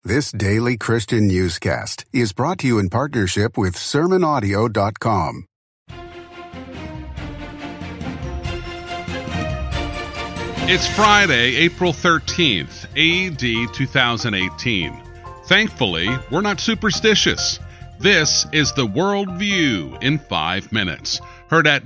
This daily Christian newscast is brought to you in partnership with SermonAudio.com. It's Friday, April 13th, AD 2018. Thankfully, we're not superstitious. This is The Worldview in 5 minutes, heard at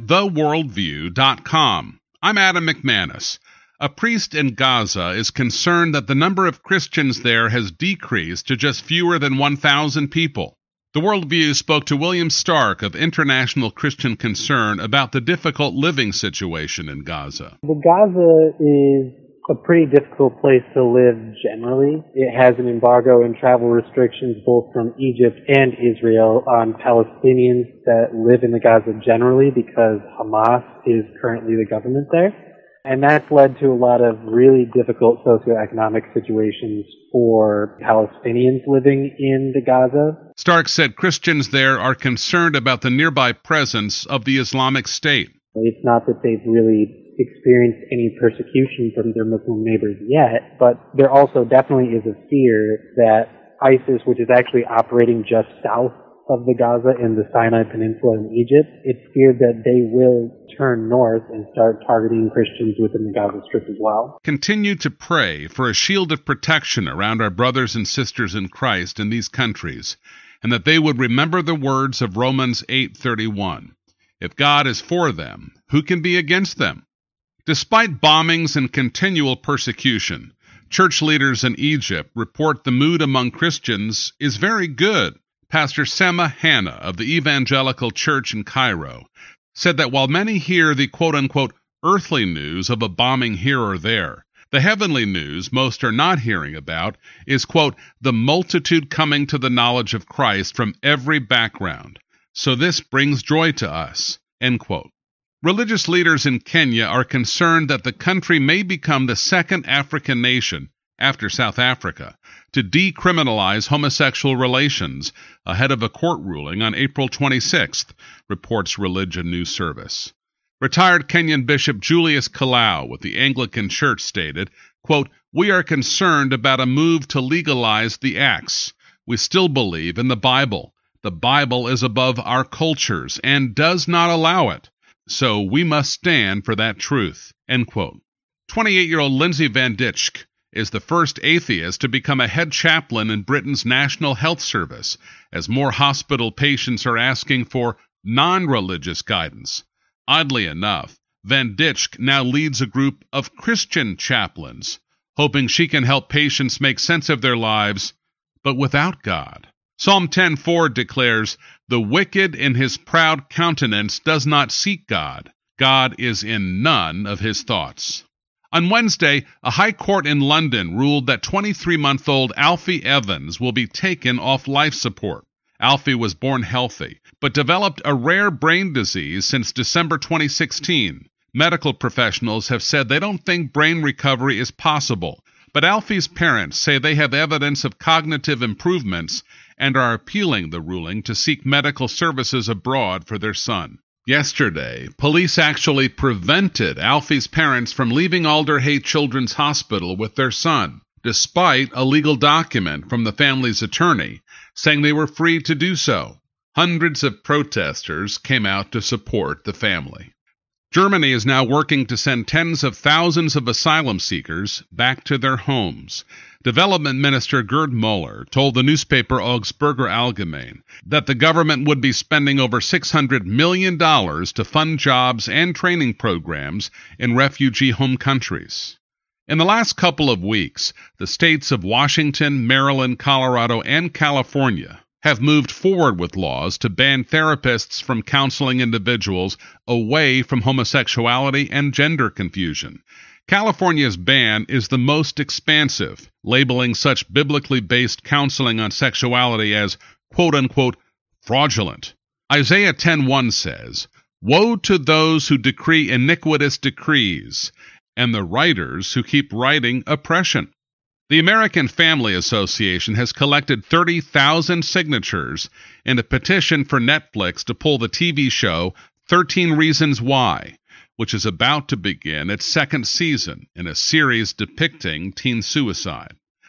theworldview.com. I'm Adam McManus. A priest in Gaza is concerned that the number of Christians there has decreased to just fewer than 1,000 people. The Worldview spoke to William Stark of International Christian Concern about the difficult living situation in Gaza. Gaza is a pretty difficult place to live generally. It has an embargo and travel restrictions both from Egypt and Israel on Palestinians that live in the Gaza generally because Hamas is currently the government there. And that's led to a lot of really difficult socioeconomic situations for Palestinians living in the Gaza. Stark said Christians there are concerned about the nearby presence of the Islamic State. It's not that they've really experienced any persecution from their Muslim neighbors yet, but there also definitely is a fear that ISIS, which is actually operating just south of the Gaza in the Sinai Peninsula in Egypt, it's feared that they will turn north and start targeting Christians within the Gaza Strip as well. Continue to pray for a shield of protection around our brothers and sisters in Christ in these countries, and that they would remember the words of Romans 8:31. If God is for them, who can be against them? Despite bombings and continual persecution, church leaders in Egypt report the mood among Christians is very good. Pastor Sema Hanna of the Evangelical Church in Cairo said that while many hear the quote-unquote earthly news of a bombing here or there, the heavenly news most are not hearing about is, quote, the multitude coming to the knowledge of Christ from every background. So this brings joy to us, end quote. Religious leaders in Kenya are concerned that the country may become the second African nation, after South Africa, to decriminalize homosexual relations ahead of a court ruling on April 26th, reports Religion News Service. Retired Kenyan Bishop Julius Kalau with the Anglican Church stated, quote, we are concerned about a move to legalize the acts. We still believe in the Bible. The Bible is above our cultures and does not allow it. So we must stand for that truth, end quote. 28-year-old Lindsay Van Ditschke is the first atheist to become a head chaplain in Britain's National Health Service, as more hospital patients are asking for non-religious guidance. Oddly enough, Van Ditschke now leads a group of Christian chaplains, hoping she can help patients make sense of their lives, but without God. Psalm 10:4 declares, the wicked in his proud countenance does not seek God. God is in none of his thoughts. On Wednesday, a high court in London ruled that 23-month-old Alfie Evans will be taken off life support. Alfie was born healthy, but developed a rare brain disease since December 2016. Medical professionals have said they don't think brain recovery is possible, but Alfie's parents say they have evidence of cognitive improvements and are appealing the ruling to seek medical services abroad for their son. Yesterday, police actually prevented Alfie's parents from leaving Alderhay Children's Hospital with their son, despite a legal document from the family's attorney saying they were free to do so. Hundreds of protesters came out to support the family. Germany is now working to send tens of thousands of asylum seekers back to their homes. Development Minister Gerd Müller told the newspaper Augsburger Allgemein that the government would be spending over $600 million to fund jobs and training programs in refugee home countries. In the last couple of weeks, the states of Washington, Maryland, Colorado, and California have moved forward with laws to ban therapists from counseling individuals away from homosexuality and gender confusion. California's ban is the most expansive, labeling such biblically based counseling on sexuality as, quote-unquote, fraudulent. Isaiah 10:1 says, woe to those who decree iniquitous decrees, and the writers who keep writing oppression. The American Family Association has collected 30,000 signatures in a petition for Netflix to pull the TV show 13 Reasons Why, which is about to begin its second season in a series depicting teen suicide.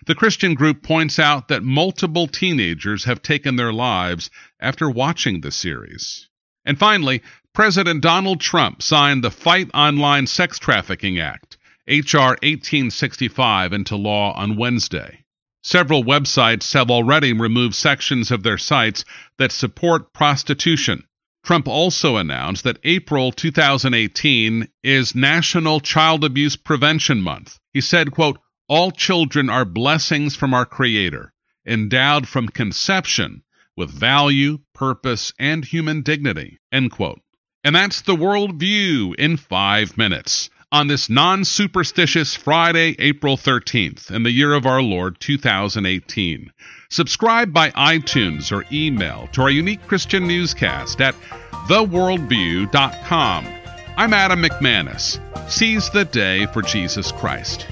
The Christian group points out that multiple teenagers have taken their lives after watching the series. And finally, President Donald Trump signed the Fight Online Sex Trafficking Act, H.R. 1865, into law on Wednesday. Several websites have already removed sections of their sites that support prostitution. Trump also announced that April 2018 is National Child Abuse Prevention Month. He said, quote, "All children are blessings from our Creator, endowed from conception with value, purpose, and human dignity," end quote. And that's the World View in 5 minutes on this non-superstitious Friday, April 13th, in the year of our Lord 2018. Subscribe by iTunes or email to our unique Christian newscast at theworldview.com. I'm Adam McManus. Seize the day for Jesus Christ.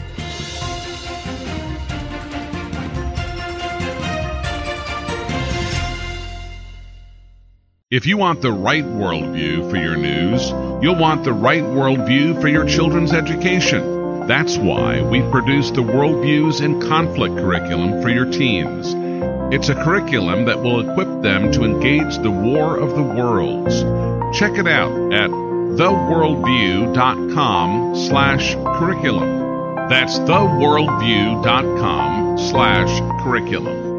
If you want the right worldview for your news, you'll want the right worldview for your children's education. That's why we've produced the Worldviews in Conflict curriculum for your teens. It's a curriculum that will equip them to engage the war of the worlds. Check it out at theworldview.com/curriculum. That's theworldview.com/curriculum.